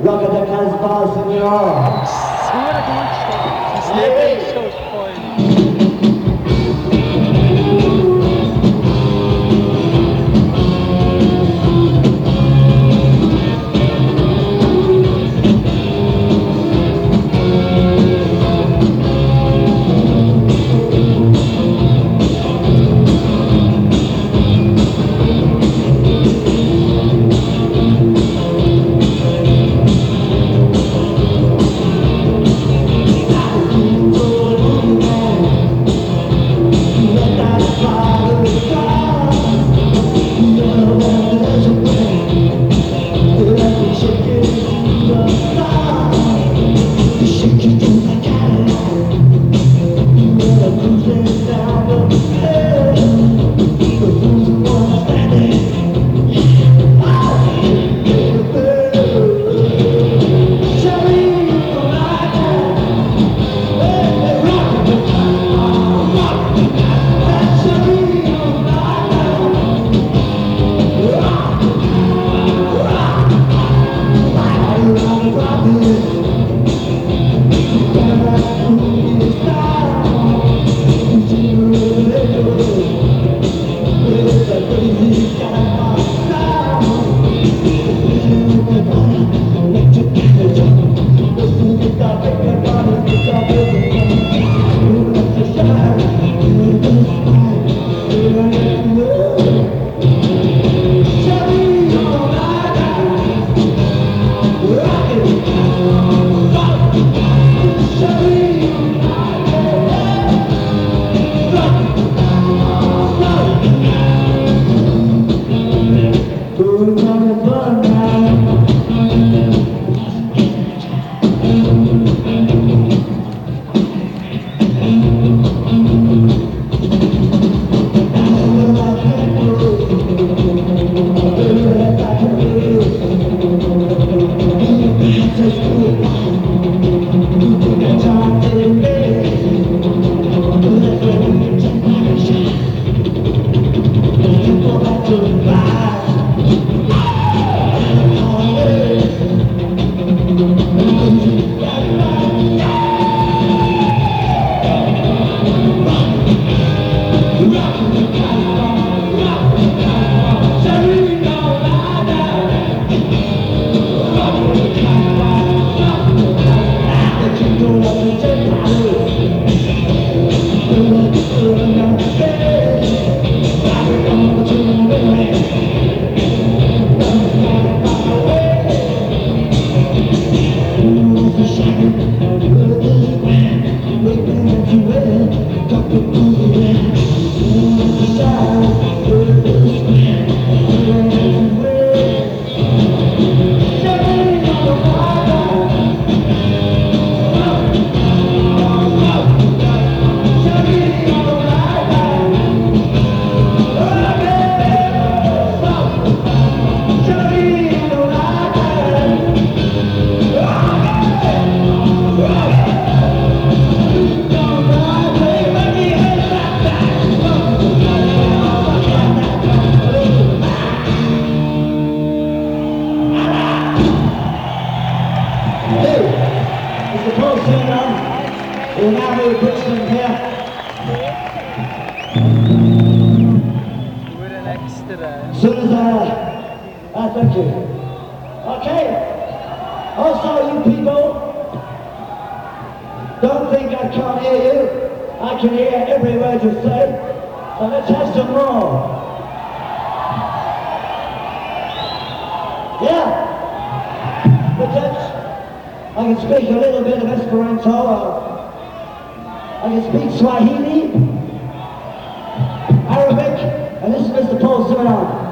Look at the Casbah, senor. Senhora do Monte, Steve Shows Point. We'll now move Brixton here. With an extra. As soon as thank you. Okay. Also, you people, don't think I can't hear you. I can hear every word you say. So let's have some more. Yeah. But I can speak a little bit of Esperanto. I can speak Swahili, Arabic, and this is Mr. Paul Simonon.